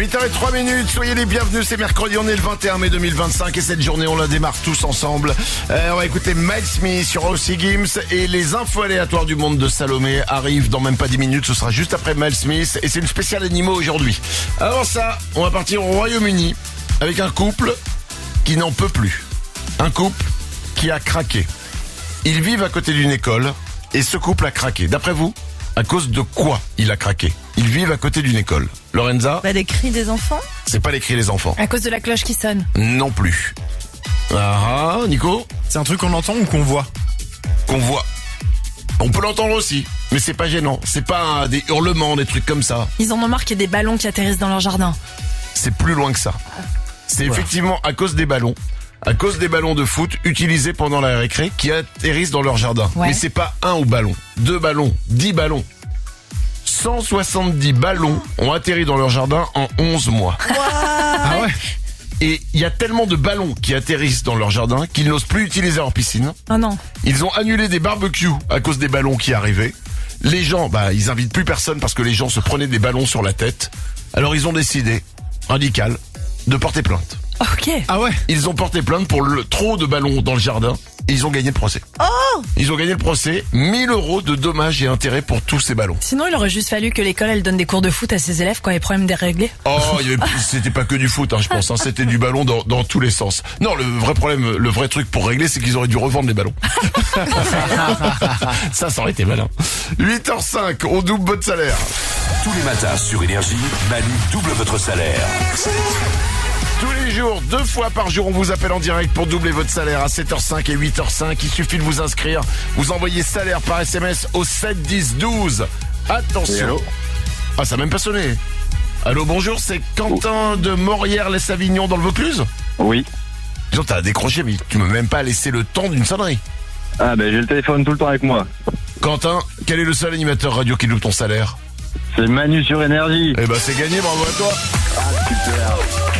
8h03, soyez les bienvenus, c'est mercredi, on est le 21 mai 2025 et cette journée on la démarre tous ensemble. On va écouter Miles Smith sur Aussi Gims et les infos aléatoires du monde de Salomé arrivent dans même pas 10 minutes, ce sera juste après Miles Smith et c'est une spéciale animaux aujourd'hui. Avant ça, on va partir au Royaume-Uni avec un couple qui n'en peut plus. Un couple qui a craqué. Ils vivent à côté d'une école et ce couple a craqué. D'après vous, à cause de quoi il a craqué? Ils vivent à côté d'une école. Lorenza? Des cris des enfants? C'est pas les cris des enfants. À cause de la cloche qui sonne? Non plus. Ah, Nico? C'est un truc qu'on entend ou qu'on voit? Qu'on voit. On peut l'entendre aussi, mais c'est pas gênant. C'est pas des hurlements, des trucs comme ça. Ils en ont marre qu'il y ait des ballons qui atterrissent dans leur jardin. C'est plus loin que ça. C'est effectivement à cause des ballons. À cause des ballons de foot utilisés pendant la récré qui atterrissent dans leur jardin. Ouais. Mais c'est pas un au ballon, 2 ballons, 10 ballons. 170 ballons ont atterri dans leur jardin en 11 mois. Ah ouais? Et il y a tellement de ballons qui atterrissent dans leur jardin qu'ils n'osent plus utiliser leur piscine. Oh non. Ils ont annulé des barbecues à cause des ballons qui arrivaient. Les gens, ils invitent plus personne parce que les gens se prenaient des ballons sur la tête. Alors ils ont décidé, radical, de porter plainte. Ok. Ah ouais? Ils ont porté plainte pour le trop de ballons dans le jardin et ils ont gagné le procès. Oh! Ils ont gagné le procès, 1000 € de dommages et intérêts pour tous ces ballons. Sinon, il aurait juste fallu que l'école, elle donne des cours de foot à ses élèves quand les problèmes déréglés. Oh, c'était pas que du foot, je pense. C'était du ballon dans tous les sens. Non, le vrai problème, le vrai truc pour régler, c'est qu'ils auraient dû revendre les ballons. Ça aurait été malin. 8h05, on double votre salaire. Tous les matins sur Énergie, Manu double votre salaire. Tous les jours, 2 fois par jour, on vous appelle en direct pour doubler votre salaire à 7h05 et 8h05. Il suffit de vous inscrire. Vous envoyez salaire par SMS au 7 10 12. Attention. Allô? Ah, ça a même pas sonné. Allô, bonjour, c'est Quentin de Morières-les-Savignon dans le Vaucluse? Oui. Disons, t'as décroché, mais tu m'as même pas laissé le temps d'une sonnerie. Ah j'ai le téléphone tout le temps avec moi. Quentin, quel est le seul animateur radio qui double ton salaire? C'est Manu sur Énergie. Eh ben, c'est gagné, bravo à toi. Super.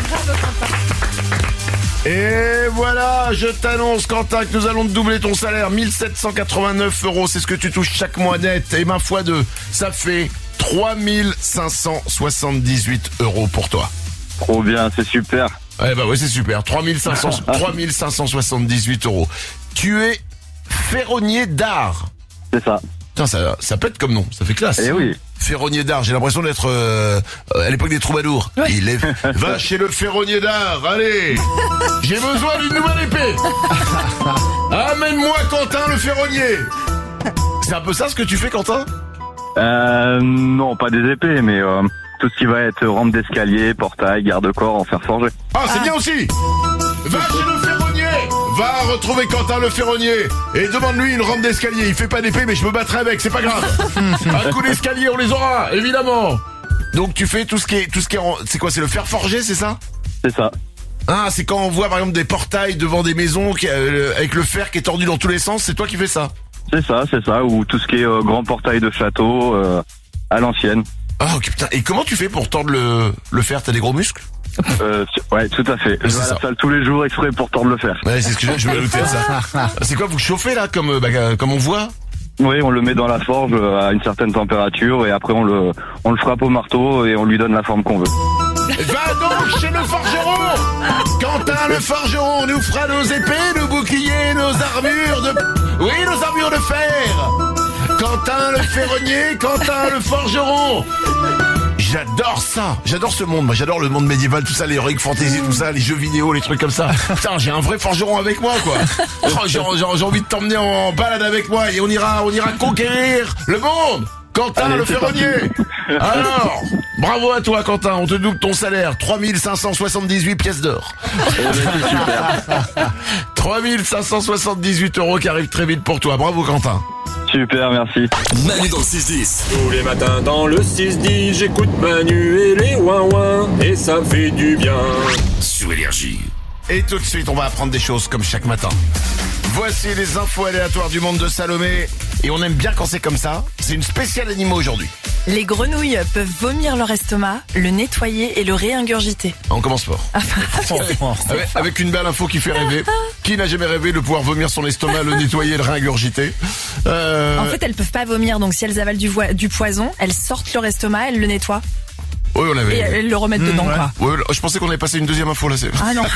Et voilà, je t'annonce, Quentin, que nous allons te doubler ton salaire. 1789 €, c'est ce que tu touches chaque mois net. Et ma fois 2, ça fait 3578 € pour toi. Trop bien, c'est super. Eh ben ouais, c'est super. 3578 €. Tu es ferronnier d'art. C'est ça. Putain, ça pète comme nom, ça fait classe. Eh oui. Ferronnier d'art, j'ai l'impression d'être à l'époque des troubadours. Ouais. Va chez le ferronnier d'art, allez. J'ai besoin d'une nouvelle épée. Amène-moi Quentin le ferronnier. C'est un peu ça ce que tu fais, Quentin? Non, pas des épées, mais tout ce qui va être rampe d'escalier, portail, garde-corps en fer forgé. Ah, c'est bien aussi. Va chez le ferronnier. Va retrouver Quentin le ferronnier et demande-lui une rampe d'escalier. Il fait pas d'épée, mais je me battrai avec, c'est pas grave. Un coup d'escalier, on les aura, évidemment. Donc tu fais tout ce qui est c'est quoi, c'est le fer forgé, c'est ça? C'est ça. Ah, c'est quand on voit par exemple des portails devant des maisons avec le fer qui est tordu dans tous les sens, c'est toi qui fais ça? C'est ça. Ou tout ce qui est grand portail de château à l'ancienne. Ah, ok, putain. Et comment tu fais pour tordre le fer? T'as des gros muscles? Ouais, tout à fait. Je vais à la salle tous les jours exprès pour tordre le fer. Ouais, c'est ce que je me doutais de ça. C'est quoi, vous chauffez là, comme on voit? Oui, on le met dans la forge à une certaine température et après on le frappe au marteau et on lui donne la forme qu'on veut. Va donc chez le forgeron. Quentin le forgeron nous fera nos épées, nos boucliers, nos armures de fer. Quentin le ferronnier, Quentin le forgeron. J'adore ça, j'adore ce monde, moi j'adore le monde médiéval, tout ça, les heroic fantasy, tout ça, les jeux vidéo, les trucs comme ça. Putain, j'ai un vrai forgeron avec moi, quoi. Oh, j'ai envie de t'emmener en balade avec moi et on ira conquérir le monde. Quentin allez, le ferronnier. Alors, bravo à toi Quentin, on te double ton salaire, 3578 pièces d'or. 3578 € qui arrivent très vite pour toi, bravo Quentin. Super, merci. Manu dans le 6-10. Tous les matins dans le 6-10, j'écoute Manu et les ouin-ouin, et ça fait du bien. Sur Énergie. Et tout de suite, on va apprendre des choses comme chaque matin. Voici les infos aléatoires du monde de Salomé. Et on aime bien quand c'est comme ça. C'est une spéciale animaux aujourd'hui. Les grenouilles peuvent vomir leur estomac, le nettoyer et le réingurgiter. On commence fort. Avec une belle info qui fait rêver. Qui n'a jamais rêvé de pouvoir vomir son estomac, le nettoyer et le réingurgiter? En fait, elles peuvent pas vomir, donc si elles avalent du poison, elles sortent leur estomac, elles le nettoient. Oui, Oui, on l'avait. Et le remettre dedans, quoi. Ouais, je pensais qu'on avait passé une deuxième info là. Ah non.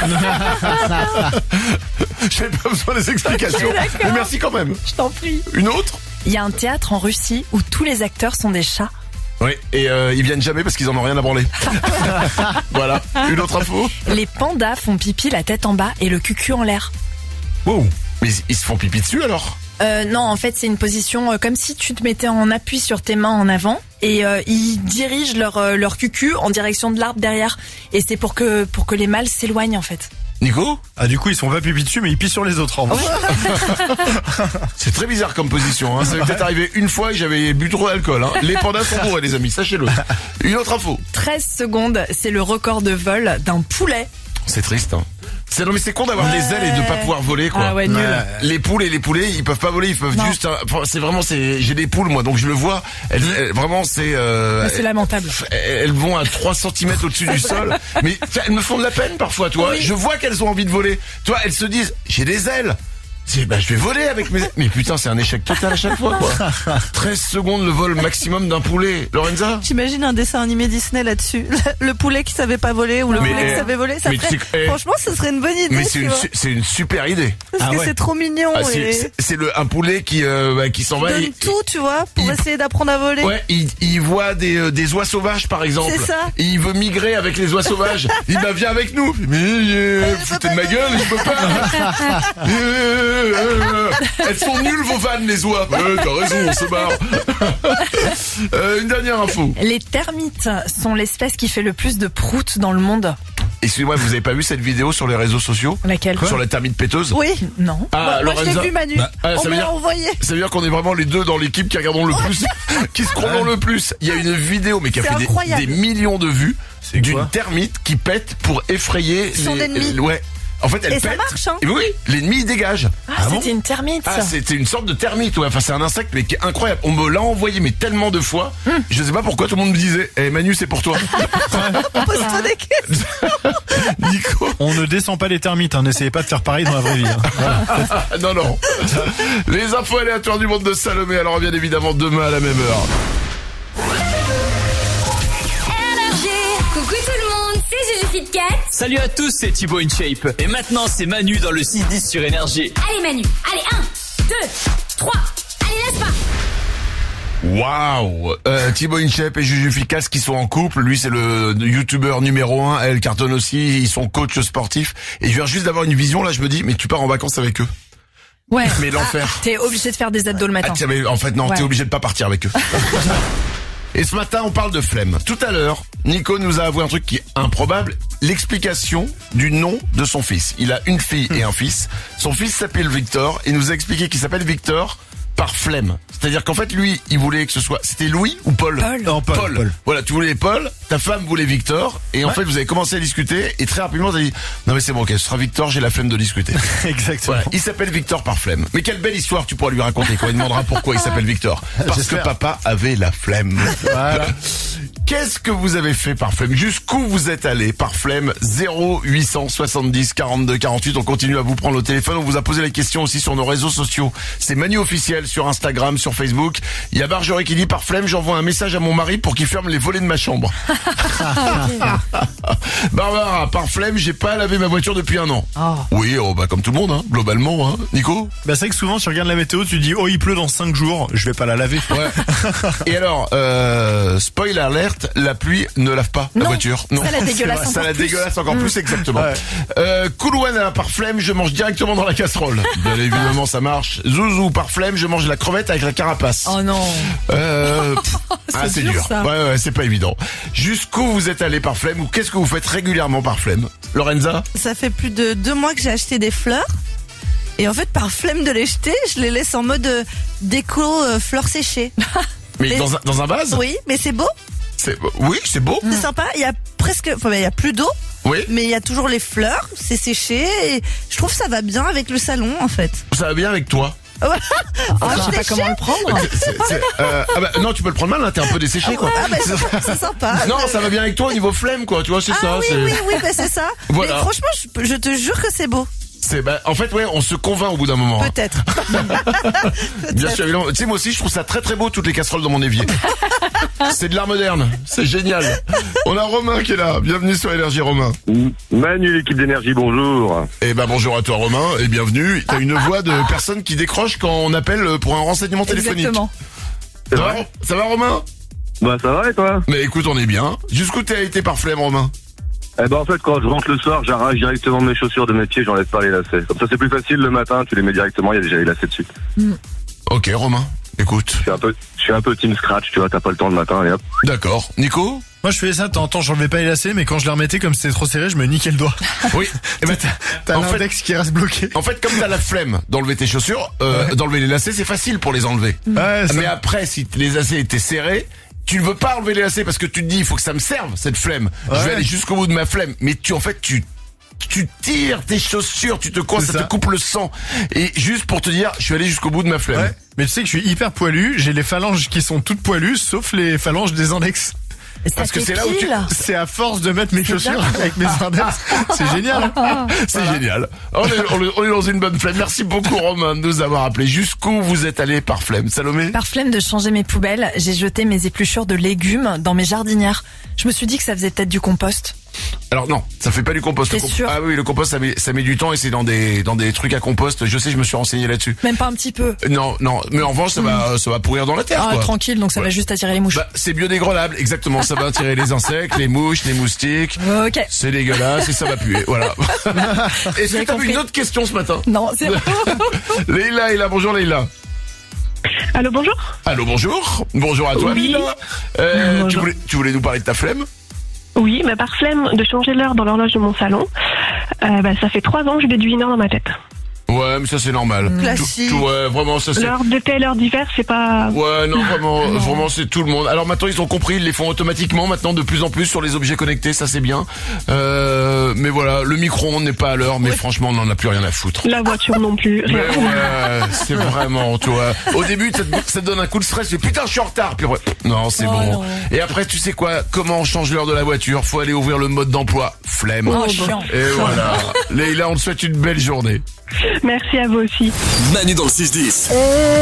J'avais pas besoin des explications. D'accord. Mais merci quand même. Je t'en prie. Une autre? Il y a un théâtre en Russie où tous les acteurs sont des chats. Oui, et ils viennent jamais parce qu'ils en ont rien à branler. Voilà. Une autre info? Les pandas font pipi la tête en bas et le cul en l'air. Wow. Mais ils se font pipi dessus alors? Non, en fait, c'est une position comme si tu te mettais en appui sur tes mains en avant et ils dirigent leur cucu en direction de l'arbre derrière. Et c'est pour que les mâles s'éloignent, en fait. Nico? Ah, du coup, ils sont pas pipi dessus, mais ils pissent sur les autres. En vrai. C'est très bizarre comme position. Hein. Ça m'est peut-être arrivé une fois et j'avais bu trop d'alcool. Hein. Les pandas sont bourrés, les amis, sachez-le. Une autre info. 13 secondes, c'est le record de vol d'un poulet. C'est triste, hein. Non mais c'est con d'avoir des ailes et de pas pouvoir voler, quoi. Ah ouais, nul. Les poules et les poulets, ils peuvent pas voler, ils peuvent juste. J'ai des poules moi, donc je le vois. Vraiment c'est. C'est lamentable. Elles vont à 3 cm au-dessus du sol, mais elles me font de la peine parfois, toi. Oui. Je vois qu'elles ont envie de voler. Toi, elles se disent, j'ai des ailes. Je vais voler avec mes... Mais putain, c'est un échec total à chaque fois, quoi. 13 secondes le vol maximum d'un poulet. Lorenza? J'imagine un dessin animé Disney là-dessus. Le poulet qui savait pas voler ou le poulet qui savait voler. Ça ferait... Franchement, ce serait une bonne idée. Mais c'est une super idée. Parce que c'est trop mignon. C'est un poulet qui s'en va. Donne tout, tu vois, pour essayer d'apprendre à voler. Ouais, il voit des oies sauvages, par exemple. C'est ça. Et il veut migrer avec les oies sauvages. Il dit, viens avec nous. Mais, foutez de ma gueule, je peux pas. Elles sont nulles vos vannes, les oies. T'as raison, on se barre. Une dernière info. Les termites sont l'espèce qui fait le plus de proutes dans le monde. Excusez-moi, vous avez pas vu cette vidéo sur les réseaux sociaux? Laquelle? Sur la termite péteuse? Oui. Non. Ah, moi je l'ai vu, Manu. On me l'a envoyé. Ça veut dire qu'on est vraiment les deux dans l'équipe qui regardons le plus, qui se croient le plus. Il y a une vidéo, mais qui a fait des millions de vues, d'une termite qui pète pour effrayer son ennemi. Ouais. En fait, elle et pète. Ça marche, hein. Et oui, l'ennemi il dégage. C'était une termite. Ah, c'était une sorte de termite, ouais. Enfin, c'est un insecte, mais qui est incroyable. On me l'a envoyé, mais tellement de fois. Je sais pas pourquoi tout le monde me disait, Manu, c'est pour toi. Pose-toi des questions. Nico. On ne descend pas les termites, hein. N'essayez pas de faire pareil dans la vraie vie. Hein. Non. Les infos aléatoires du monde de Salomé. Alors, bien évidemment, demain à la même heure. Coucou tout le monde, c'est Juju Fit Cat. Salut à tous, c'est Thibaut InShape. Et maintenant, c'est Manu dans le 6-10 sur Énergie. Allez Manu, allez 1, 2, 3, allez laisse pas. Waouh. Thibaut InShape et Juju Ficas qui sont en couple. Lui, c'est le youtubeur numéro 1. Elle cartonne aussi. Ils sont coachs sportifs. Et je viens juste d'avoir une vision. Là, je me dis, mais tu pars en vacances avec eux. Ouais. Mais l'enfer. T'es obligé de faire des abdos le matin. Mais en fait, non, t'es obligé de pas partir avec eux. Et ce matin, on parle de flemme. Tout à l'heure, Nico nous a avoué un truc qui est improbable. L'explication du nom de son fils. Il a une fille et un fils. Son fils s'appelle Victor. Il nous a expliqué qu'il s'appelle Victor par flemme. C'est-à-dire qu'en fait, lui, il voulait que ce soit... C'était Louis ou Paul? Non, Paul. Voilà, tu voulais Paul, ta femme voulait Victor, et en fait, vous avez commencé à discuter, et très rapidement, t'as dit, non mais c'est bon, ok, ce sera Victor, j'ai la flemme de discuter. Exactement. Voilà, il s'appelle Victor par flemme. Mais quelle belle histoire tu pourras lui raconter quand il demandera pourquoi il s'appelle Victor. Parce que papa avait la flemme. Voilà. Qu'est-ce que vous avez fait par flemme? Jusqu'où vous êtes allé par flemme? 0870 42 48. On continue à vous prendre au téléphone. On vous a posé la question aussi sur nos réseaux sociaux. C'est Manu officiel sur Instagram, sur Facebook. Il y a Marjorie qui dit par flemme, j'envoie un message à mon mari pour qu'il ferme les volets de ma chambre. Barbara, par flemme, j'ai pas lavé ma voiture depuis 1 an. Oui, comme tout le monde, hein, globalement, hein. Nico? C'est vrai que souvent, tu regardes la météo, tu dis, il pleut dans 5 jours, je vais pas la laver. Ouais. Et alors, spoiler alert, la pluie ne lave pas la voiture. Non. Ça la dégueulasse encore plus. Ça la dégueulasse encore plus, exactement. Ouais. Coolwana, par flemme, je mange directement dans la casserole. Bien évidemment, ça marche. Zouzou, par flemme, je mange la crevette avec la carapace. Oh non. C'est dur. Ça. Ouais, c'est pas évident. Jusqu'où vous êtes allé par flemme ou qu'est-ce que vous faites régulièrement par flemme? Lorenza? Ça fait plus de 2 mois que j'ai acheté des fleurs. Et en fait, par flemme de les jeter, je les laisse en mode déco fleurs séchées. Mais dans un vase? Oui, mais c'est beau. Oui, c'est beau. C'est sympa. Il y a il y a plus d'eau. Oui. Mais il y a toujours les fleurs. C'est séché. Et je trouve que ça va bien avec le salon, en fait. Ça va bien avec toi? Je sais pas comment le prendre. Non, tu peux le prendre mal, là, t'es un peu desséché, quoi. C'est sympa. Non, ça va bien avec toi au niveau flemme, quoi. Tu vois, c'est ça. Oui, c'est ça. Voilà. Mais franchement, je te jure que c'est beau. En fait, ouais, on se convainc au bout d'un moment. Peut-être. Bien sûr, évidemment. Tu sais, moi aussi, je trouve ça très très beau, toutes les casseroles dans mon évier. C'est de l'art moderne. C'est génial. On a Romain qui est là. Bienvenue sur Énergie, Romain. Manu, l'équipe d'énergie, bonjour. Eh ben, bonjour à toi, Romain, et bienvenue. T'as une voix de personne qui décroche quand on appelle pour un renseignement téléphonique. Exactement. Ça va, Romain? Bah, ça va et toi? Mais écoute, on est bien. Jusqu'où t'as été par flemme, Romain? Eh ben, en fait, quand je rentre le soir, j'arrache directement mes chaussures de mes pieds, j'enlève pas les lacets. Comme ça, c'est plus facile le matin, tu les mets directement, il y a déjà les lacets dessus. Ok, Romain, écoute. Je suis un peu team scratch, tu vois, t'as pas le temps le matin, et hop. D'accord. Nico? Moi, je faisais ça de temps en temps, j'enlevais pas les lacets, mais quand je les remettais, comme c'était trop serré, je me niquais le doigt. Oui. Eh ben, T'as en fait- l'index qui reste bloqué. En fait, comme t'as la flemme d'enlever tes chaussures, d'enlever les lacets, c'est facile pour les enlever. Ouais, ça- Mais après, si les lacets étaient serrés, tu ne veux pas enlever les lacets parce que tu te dis, il faut que ça me serve, cette flemme. Je vais Ouais. aller jusqu'au bout de ma flemme. Mais tu tires tes chaussures, tu te coinces, C'est ça ça. te coupe le sang. Et juste pour te dire, je suis allé jusqu'au bout de ma flemme. Ouais. Mais tu sais que je suis hyper poilu, j'ai les phalanges qui sont toutes poilues, sauf les phalanges des index. Parce que c'est là où tu- C'est à force de mettre mes chaussures avec mes index. C'est génial. C'est génial. On est dans une bonne flemme. Merci beaucoup, Romain, de nous avoir appelé. Jusqu'où vous êtes allé par flemme? Salomé? Par flemme de changer mes poubelles, j'ai jeté mes épluchures de légumes dans mes jardinières. Je me suis dit que ça faisait peut-être du compost. Alors non, ça fait pas du compost. T'es sûr? Ah oui, le compost ça met du temps et c'est dans des trucs à compost. Je sais, je me suis renseigné là-dessus. Même pas un petit peu. Non, mais en revanche ça va pourrir dans la terre. Ah, quoi. tranquille, donc ça va Ouais. juste attirer les mouches. Bah, c'est biodégradable, exactement. Ça va attirer les insectes, les mouches, les moustiques. Ok. C'est dégueulasse et ça va puer. Voilà. Est-ce que J'ai t'as compris. une autre question ce matin? Non, c'est Leïla est là. Bonjour Leïla. Allô, bonjour. Allô, bonjour. Bonjour à toi Oui. Leïla. Bonjour. Tu voulais nous parler de ta flemme? Oui, bah, par flemme de changer l'heure dans l'horloge de mon salon, ça fait 3 ans que je déduis une heure dans ma tête. Ouais, mais ça c'est normal. Classique. Ouais, vraiment ça c'est. L'heure d'été, l'heure d'hiver, c'est pas... Ouais, non, vraiment, c'est tout le monde. Alors maintenant, ils ont compris, ils les font automatiquement maintenant de plus en plus sur les objets connectés, ça c'est bien. Mais voilà, le micro-ondes n'est pas à l'heure, mais franchement, on n'en a plus rien à foutre. La voiture non plus. Mais ouais, c'est vraiment, tu vois. Au début, ça te donne un coup de stress, mais putain, je suis en retard. Puis après, non, c'est Oh bon. non. Et après, tu sais quoi? Comment on change l'heure de la voiture? Faut aller ouvrir le mode d'emploi. Flemme. Oh, chiant. Et voilà. Leïla, on te souhaite une belle journée. Merci à vous aussi. Manu dans le 6-10.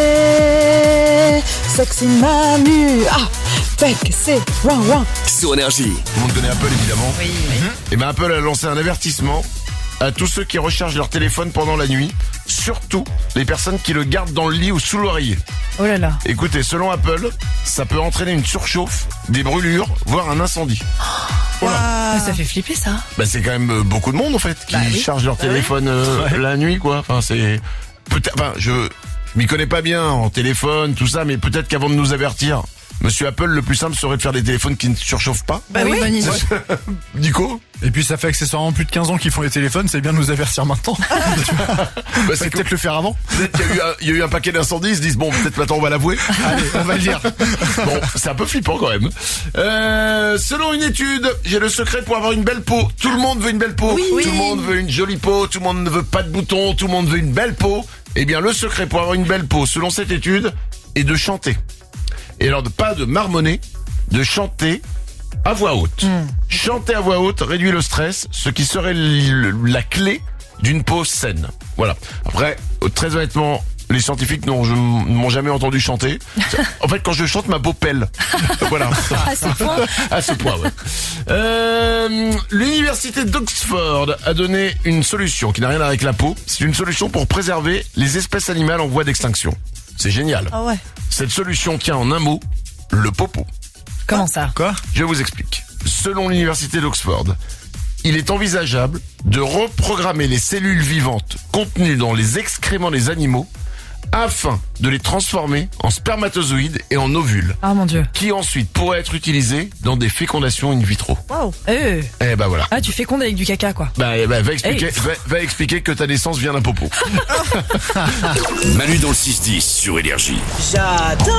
Sexy Manu. Ah, fake, c'est wrong. Sur Énergie. Tout le monde connaît Apple, évidemment. Oui. Et ben Apple a lancé un avertissement à tous ceux qui rechargent leur téléphone pendant la nuit, surtout les personnes qui le gardent dans le lit ou sous l'oreiller. Oh là là. Écoutez, selon Apple, ça peut entraîner une surchauffe, des brûlures, voire un incendie. Ah, ça fait flipper ça. Bah c'est quand même beaucoup de monde en fait qui Bah oui. chargent leur téléphone la nuit quoi. Enfin c'est je m'y connais pas bien en téléphone tout ça, mais peut-être qu'avant de nous avertir, Monsieur Apple, le plus simple serait de faire des téléphones qui ne surchauffent pas. Bah oui, bonne idée. Nico? Et puis ça fait accessoirement plus de 15 ans qu'ils font les téléphones, c'est bien de nous avertir maintenant. Bah, C'est peut-être le faire avant. Peut-être qu'il y a eu un paquet d'incendies, ils se disent bon, peut-être maintenant on va l'avouer. Allez, on va le dire. Bon, c'est un peu flippant quand même. Selon une étude, j'ai le secret pour avoir une belle peau. Tout le monde veut une belle peau. Oui. Tout le monde veut une jolie peau. Tout le monde ne veut pas de boutons. Tout le monde veut une belle peau. Eh bien, le secret pour avoir une belle peau, selon cette étude, est de chanter. Et alors, pas de marmonner, de chanter à voix haute. Chanter à voix haute réduit le stress, ce qui serait la clé d'une peau saine. Voilà. Après, très honnêtement, les scientifiques ne m'ont jamais entendu chanter. En fait, quand je chante, ma peau pèle. Voilà. À ce point. À ce point, ouais. L'université d'Oxford a donné une solution qui n'a rien à voir avec la peau. C'est une solution pour préserver les espèces animales en voie d'extinction. C'est génial. Ah ouais. Cette solution tient en un mot, le popo. Comment ça? Quoi? Je vous explique. Selon l'université d'Oxford, il est envisageable de reprogrammer les cellules vivantes contenues dans les excréments des animaux afin de les transformer en spermatozoïdes et en ovules, Ah mon dieu. qui ensuite pourraient être utilisés dans des fécondations in vitro. Waouh. Eh ben voilà. Ah, tu fécondes avec du caca quoi. Va expliquer que ta naissance vient d'un popo. Manu dans le 6-10 sur Énergie. J'adore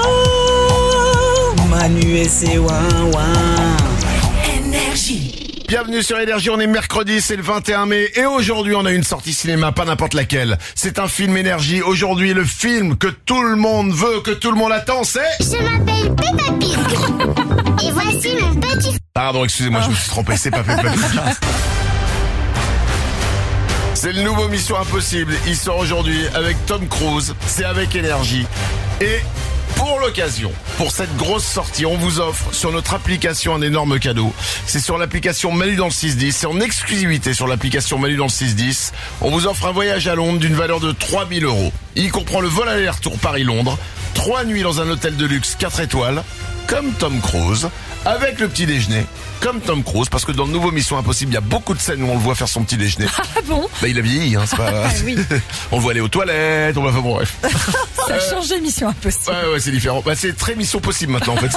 Manu et ses ouin. Énergie. Bienvenue sur Énergie, on est mercredi, c'est le 21 mai et aujourd'hui on a une sortie cinéma, pas n'importe laquelle. C'est un film Énergie. Aujourd'hui le film que tout le monde veut, que tout le monde attend, c'est... Je m'appelle Peppa Pig. Et voici mon petit... Pardon, excusez-moi, je me suis trompé, c'est pas Peppa Pig. C'est le nouveau Mission Impossible. Il sort aujourd'hui avec Tom Cruise. C'est avec Énergie. Et pour l'occasion, pour cette grosse sortie, on vous offre sur notre application un énorme cadeau. C'est sur l'application Manu dans le 610. C'est en exclusivité sur l'application Manu dans le 610. On vous offre un voyage à Londres d'une valeur de 3 000 €. Il comprend le vol aller-retour Paris-Londres, 3 nuits dans un hôtel de luxe 4 étoiles, comme Tom Cruise, avec le petit déjeuner, comme Tom Cruise, parce que dans le nouveau Mission Impossible, il y a beaucoup de scènes où on le voit faire son petit déjeuner. Ah bon? Bah, il a vieilli, hein, c'est pas... Oui. On le voit aller aux toilettes, on va faire bon, bref. Ça a changé Mission Impossible. Ouais, c'est différent. Bah, c'est très Mission Possible maintenant, en fait,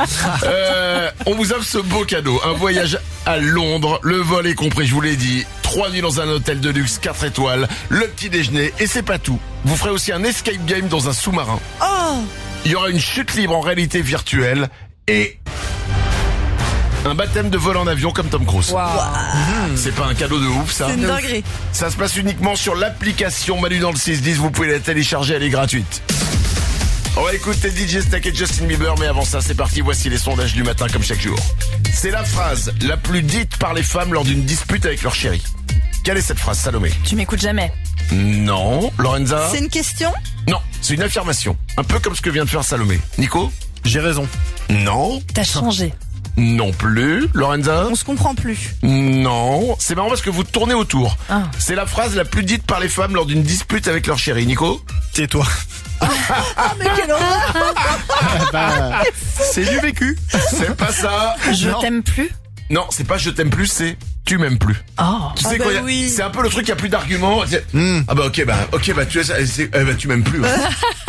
on vous offre ce beau cadeau. Un voyage à Londres, le vol est compris, je vous l'ai dit. 3 nuits dans un hôtel de luxe 4 étoiles, le petit déjeuner, et c'est pas tout. Vous ferez aussi un escape game dans un sous-marin. Oh! Il y aura une chute libre en réalité virtuelle et un baptême de vol en avion comme Tom Cruise. Wow. C'est pas un cadeau de ouf, ça? C'est une dinguerie. Ça se passe uniquement sur l'application Manu dans le 610. Vous pouvez la télécharger, elle est gratuite. On va écouter DJ Stack et Justin Bieber, mais avant ça, c'est parti. Voici les sondages du matin comme chaque jour. C'est la phrase la plus dite par les femmes lors d'une dispute avec leur chéri. Quelle est cette phrase, Salomé? Tu m'écoutes jamais. Non. Lorenza? C'est une question? Non, c'est une affirmation. Un peu comme ce que vient de faire Salomé. Nico? J'ai raison. Non. T'as changé. Non plus. Lorenza? On se comprend plus. Non. C'est marrant parce que vous tournez autour. Ah. C'est la phrase la plus dite par les femmes lors d'une dispute avec leur chéri. Nico? Tais-toi. Ah, mais quelle horreur! C'est du vécu. C'est pas ça. Je Non. t'aime plus. Non, c'est pas je t'aime plus, c'est tu m'aimes plus. Oh. Tu sais Ah bah quoi, oui. c'est un peu le truc, il y a plus d'arguments. Ah bah ok, tu tu m'aimes plus. Ouais.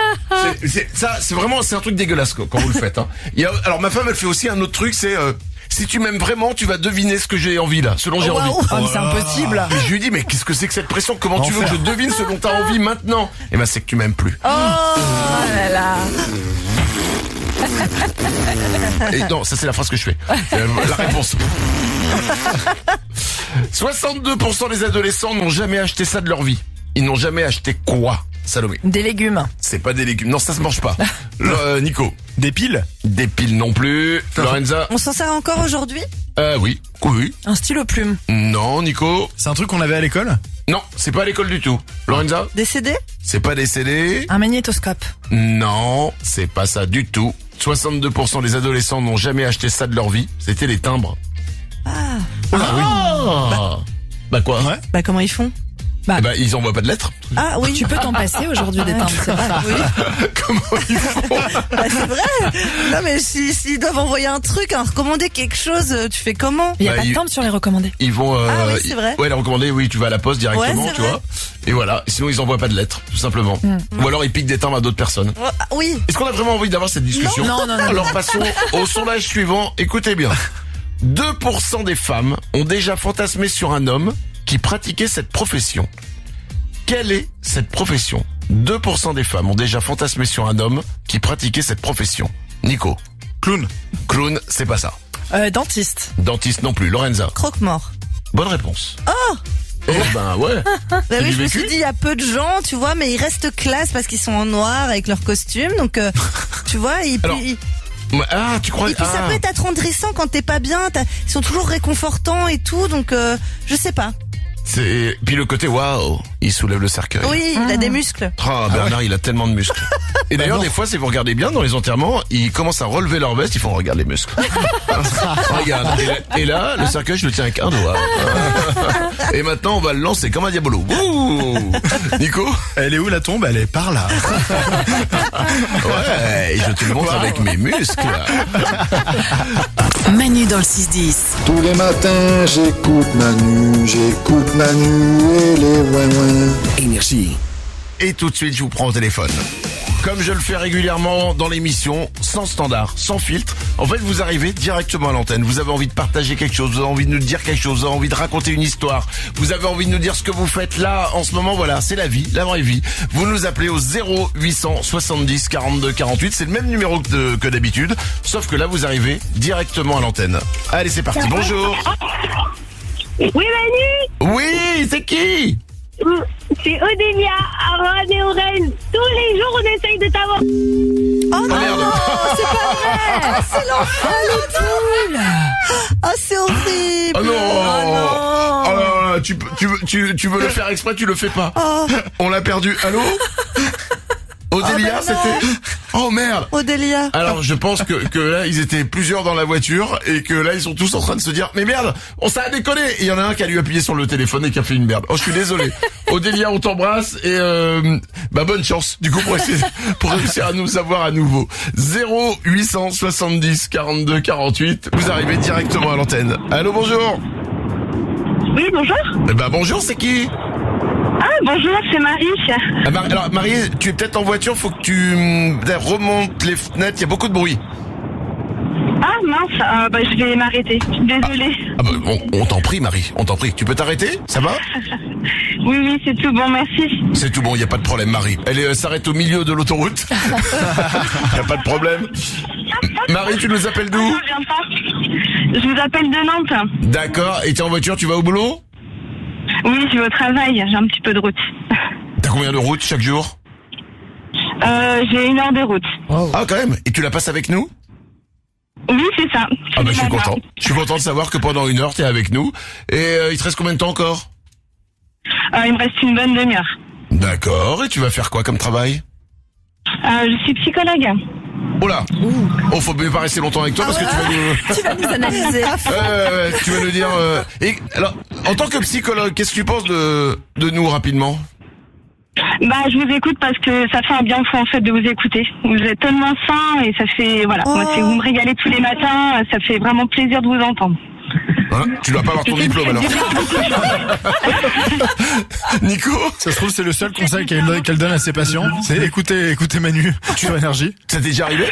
C'est vraiment, c'est un truc dégueulasse quoi, quand vous le faites. Hein. Alors ma femme, elle fait aussi un autre truc, c'est si tu m'aimes vraiment, tu vas deviner ce que j'ai envie là, selon j'ai envie. Oh, mais c'est impossible. Et je lui dis mais qu'est-ce que c'est que cette pression? Comment tu veux que je devine ce dont t'as envie maintenant? Et ben c'est que tu m'aimes plus. Oh là là. Et non, ça c'est la phrase que je fais. La réponse. 62% des adolescents n'ont jamais acheté ça de leur vie. Ils n'ont jamais acheté quoi, Salomé? Des légumes. C'est pas des légumes. Non, ça se mange pas. Nico? Des piles? Des piles non plus. Lorenza? On s'en sert encore aujourd'hui? Oui. Oui. Un stylo plume. Non, Nico? C'est un truc qu'on avait à l'école? Non, c'est pas à l'école du tout. Lorenza? Des CD? C'est pas des CD. Un magnétoscope. Non, c'est pas ça du tout. 62% des adolescents n'ont jamais acheté ça de leur vie. C'était les timbres. Ah. Bah quoi? Ouais. Bah comment ils font? Bah ils envoient pas de lettres. Ah oui. Tu peux t'en passer aujourd'hui des timbres, c'est vrai. Oui. Comment ils font? Bah, c'est vrai. Non mais s'ils doivent envoyer un truc, recommander quelque chose, tu fais comment? Il y a Bah, pas de timbre sur les recommandés. Ils vont. Ah oui, c'est vrai. Ouais, les recommandés, oui, tu vas à la poste directement, Ouais, c'est tu vrai. vois. Et voilà. Sinon, ils envoient pas de lettres, tout simplement. Ou alors ils piquent des timbres à d'autres personnes. Ah, oui. Est-ce qu'on a vraiment envie d'avoir cette discussion? Non. Alors passons au sondage suivant. Écoutez bien. 2% des femmes ont déjà fantasmé sur un homme qui pratiquait cette profession. Quelle est cette profession? 2% des femmes ont déjà fantasmé sur un homme qui pratiquait cette profession. Nico? Clown. Clown, c'est pas ça. Dentiste. Dentiste non plus. Lorenza? Croque-mort. Bonne réponse. Oh! Eh ben ouais. Bah C'est oui, du je me vécu. suis dit, il y a peu de gens, tu vois, mais ils restent classe parce qu'ils sont en noir avec leur costume, donc tu vois, Alors, Ah, tu crois? et puis ça peut être attendrissant quand t'es pas bien, ils sont toujours réconfortants et tout, donc je sais pas. C'est puis le côté waouh, il soulève le cercueil. Oui, il a des muscles. Ah, Bernard, il a tellement de muscles. Et d'ailleurs, des fois, si vous regardez bien dans les enterrements, ils commencent à relever leur veste, ils font regarde les muscles. Regarde. Et là, le cercueil, je le tiens avec un doigt. Et maintenant, on va le lancer comme un diabolo. Ouh. Nico? Elle est où la tombe? Elle est par là. Ouais, et je te le montre avec mes muscles. Manu dans le 6-10. Tous les matins, j'écoute Manu et les ouin-ouin. Énergie. Et tout de suite, je vous prends au téléphone. Comme je le fais régulièrement dans l'émission, sans standard, sans filtre. En fait, vous arrivez directement à l'antenne. Vous avez envie de partager quelque chose, vous avez envie de nous dire quelque chose, vous avez envie de raconter une histoire. Vous avez envie de nous dire ce que vous faites là, en ce moment, voilà, c'est la vie, la vraie vie. Vous nous appelez au 0870 42 48. C'est le même numéro que d'habitude, sauf que là, vous arrivez directement à l'antenne. Allez, c'est parti. Bonjour. Oui, Manu. Oui, c'est qui? C'est Odélia, à Radio Rennes. Tous les jours, on essaye de t'avoir. Oh non, merde. c'est pas vrai. C'est l'enfer, le poule. Ah, c'est horrible. Oh non. Oh non. Oh là là, tu veux le faire exprès, tu le fais pas. On l'a perdu. Allô? Odélia, c'était... Oh merde. Odélia. Alors je pense que là ils étaient plusieurs dans la voiture et que là ils sont tous en train de se dire mais merde, ça a déconné. Et il y en a un qui a lui appuyé sur le téléphone et qui a fait une merde. Oh je suis désolé. Odélia, on t'embrasse et bonne chance du coup pour réussir à nous avoir à nouveau. 0870 42 48. Vous arrivez directement à l'antenne. Allô, bonjour. Oui, bonjour. Bonjour, c'est qui? Ah, bonjour, c'est Marie. Alors Marie, tu es peut-être en voiture, faut que tu remontes les fenêtres, il y a beaucoup de bruit. Ah mince, je vais m'arrêter, désolée. On t'en prie Marie, on t'en prie. Tu peux t'arrêter? Ça va? Oui, c'est tout bon, merci. C'est tout bon, il n'y a pas de problème Marie. Elle s'arrête au milieu de l'autoroute. Il n'y a pas de problème. Marie, tu nous appelles d'où? Je vous appelle de Nantes. D'accord, et t'es en voiture, tu vas au boulot? Oui, je vais au travail, j'ai un petit peu de route. T'as combien de routes chaque jour? J'ai 1 heure de route. Oh. Ah quand même, et tu la passes avec nous? Oui, c'est ça. Je suis content. Je suis content de savoir que pendant 1 heure, t'es avec nous. Et il te reste combien de temps encore? Il me reste une bonne demi-heure. D'accord, et tu vas faire quoi comme travail? Je suis psychologue. Oh là. Oh, faut pas rester longtemps avec toi parce que tu vas nous analyser. Tu vas nous dire... Et alors, en tant que psychologue, qu'est-ce que tu penses de nous rapidement? Je vous écoute parce que ça fait un bien fou en fait de vous écouter. Vous êtes tellement sain et ça fait... Voilà, moi, vous me régalez tous les matins, ça fait vraiment plaisir de vous entendre. Hein, tu dois pas avoir ton diplôme alors. Nico, ça se trouve c'est le seul conseil qu'elle donne à ses patients, c'est écouter Manu sur Énergie. Ça t'est déjà arrivé?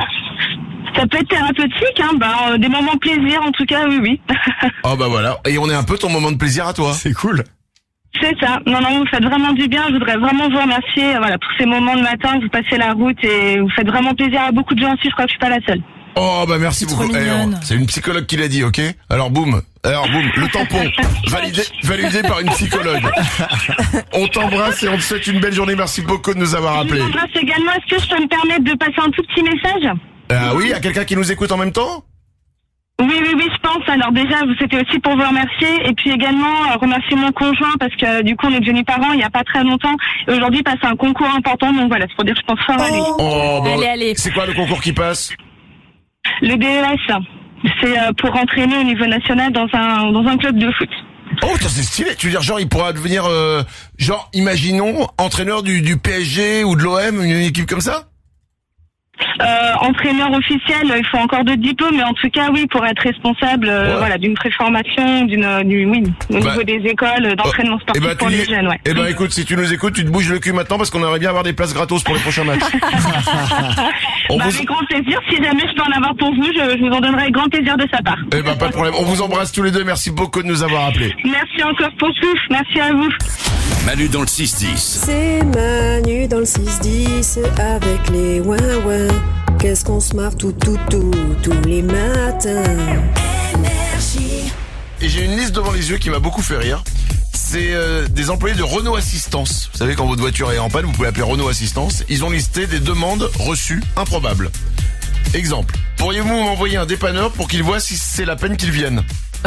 Ça peut être thérapeutique, des moments de plaisir en tout cas, oui. Oh voilà, et on est un peu ton moment de plaisir à toi. C'est cool. C'est ça. Non, vous faites vraiment du bien. Je voudrais vraiment vous remercier, pour ces moments de matin, vous passez la route et vous faites vraiment plaisir à beaucoup de gens aussi. Je crois que je suis pas la seule. Oh merci beaucoup. C'est une psychologue qui l'a dit, ok? Alors boum, le tampon validé par une psychologue. On t'embrasse et on te souhaite une belle journée. Merci beaucoup de nous avoir appelés. Je vous embrasse également. Est-ce que je peux me permettre de passer un tout petit message? Oui, il y a quelqu'un qui nous écoute en même temps? Oui, je pense. Alors déjà, c'était aussi pour vous remercier et puis également remercier mon conjoint parce que du coup, on est devenus parents il y a pas très longtemps et aujourd'hui, il passe un concours important. Donc voilà, c'est pour dire que je pense fort à lui. Allez. C'est quoi le concours qui passe? Le DES, c'est pour entraîner au niveau national dans un club de foot. Oh, c'est stylé. Tu veux dire, genre, il pourra devenir, imaginons, entraîneur du PSG ou de l'OM, une équipe comme ça? Entraîneur officiel, il faut encore d'autres diplômes, mais en tout cas, oui, pour être responsable, d'une préformation, au niveau des écoles d'entraînement sportif pour les jeunes, écoute, si tu nous écoutes, tu te bouges le cul maintenant parce qu'on aimerait bien avoir des places gratos pour les prochains matchs. Avec grand plaisir. Si jamais je peux en avoir pour vous, je vous en donnerai avec grand plaisir de sa part. Pas de problème. On vous embrasse tous les deux. Merci beaucoup de nous avoir appelés. Merci encore pour tout. Merci à vous. Manu dans le 6-10. C'est Manu dans le 6-10 avec les ouin-ouin. Qu'est-ce qu'on se marre tous les matins. Énergie. Et j'ai une liste devant les yeux qui m'a beaucoup fait rire. C'est des employés de Renault Assistance. Vous savez, quand votre voiture est en panne, vous pouvez appeler Renault Assistance. Ils ont listé des demandes reçues improbables. Exemple, pourriez-vous m'envoyer un dépanneur pour qu'il voit si c'est la peine qu'il vienne?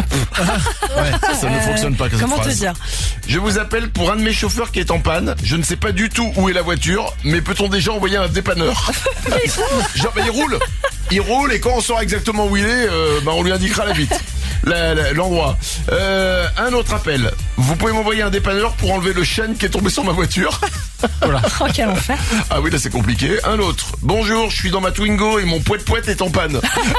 Ça ne fonctionne pas comme comment phrase. te dire? Je vous appelle pour un de mes chauffeurs qui est en panne. Je ne sais pas du tout où est la voiture, mais peut-on déjà envoyer un dépanneur? Genre, il roule et quand on saura exactement où il est, on lui indiquera la vite. L'endroit. Un autre appel. Vous pouvez m'envoyer un dépanneur pour enlever le chêne qui est tombé sur ma voiture. Voilà. Oh, quel enfer. Ah oui, là c'est compliqué. Un autre. Bonjour, je suis dans ma Twingo et mon poète est en panne.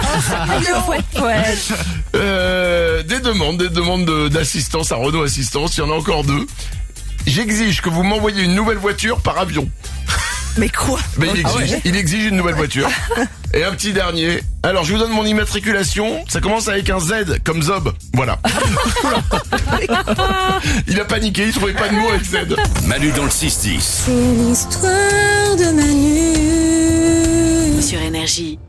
Le poète. Des demandes d'assistance à Renault Assistance. Il y en a encore 2. J'exige que vous m'envoyiez une nouvelle voiture par avion. Mais quoi? Il exige une nouvelle voiture. Et un petit dernier. Alors, je vous donne mon immatriculation. Ça commence avec un Z, comme Zob. Voilà. Il a paniqué, il trouvait pas de mots avec Z. Manu dans le 6-10. C'est l'histoire de Manu. Sur Énergie.